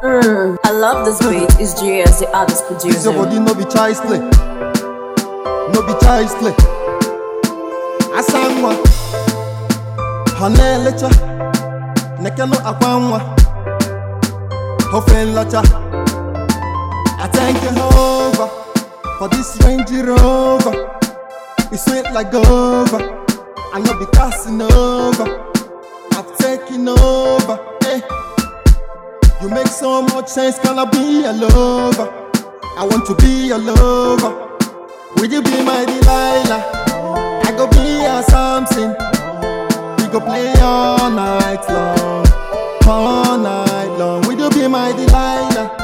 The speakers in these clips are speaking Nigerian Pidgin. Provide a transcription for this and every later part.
I love this beat. It's G as the artist This producer. your body no be child's play. No be child's play. Asangwa Hane lecha Nekeno akwanwa Hofen lacha I thank Jehovah for this Range Rover. It's sweet like Gova. I know be passing over. I've taken over. Hey. You make so much sense, can I be a lover? I want to be a lover. Will you be my Delilah? I go be a Samson. We go play all night long. All night long. Will you be my Delilah?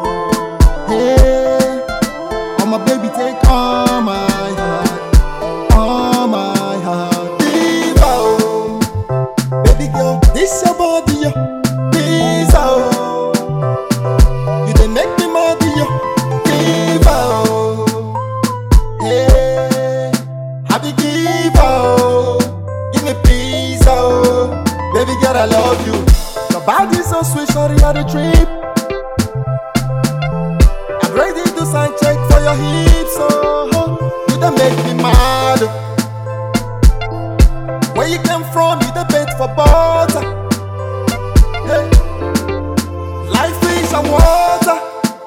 Hey, oh my baby, take all my heart. All my heart. Diva, oh. Baby girl, this your body, yo. Diva, oh. You dey make me mad, yo. Diva, oh. Hey, happy diva, oh. Give me peace, oh. Baby girl, I love you. Your body so sweet, shorty, I the trip. I'm ready to sign check for your hips, oh. You don't make me mad. Where you came from, you the bait for butter. Hey. Life fish and water.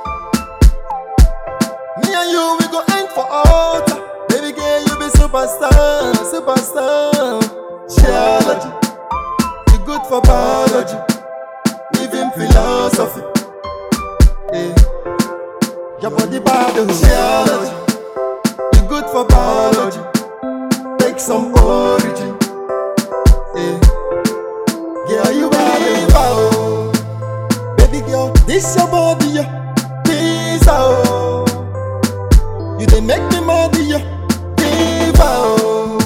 Me and you, we go end for altar. Baby girl, you be superstar, superstar. Geology, you good for biology. Living philosophy. Hey. Your body bad, geology. You good for biology. Take some origin. Yeah, yeah, you bad, oh. Baby girl, this your body, yeah. This, oh. You dey make me mad, yeah. Diva, oh.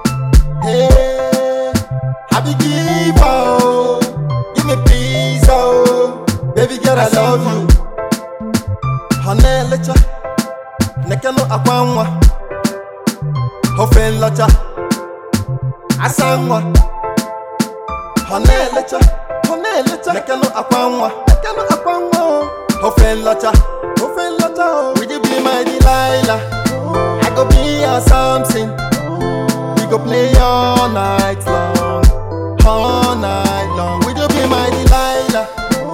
Hey, happy diva, oh. Give me peace, oh. Baby girl, I love you. Hane lecha Nekeno akwanwa Hofen lacha Asangwa Hane lecha Nekeno akwanwa Hofen lacha Will you be my Delilah? I go be a Samson. We go play all night long. All night long. Will you be my Delilah?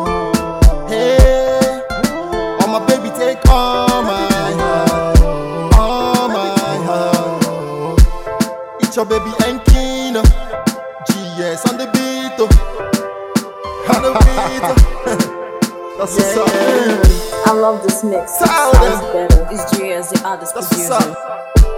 Hey, oh my baby, take all my heart, all my heart. It's your baby and Kino, GS on the beat, on the beat. That's what's up. I love this mix. Sound. Sounds better. It's G as the artist That's what's producer. up.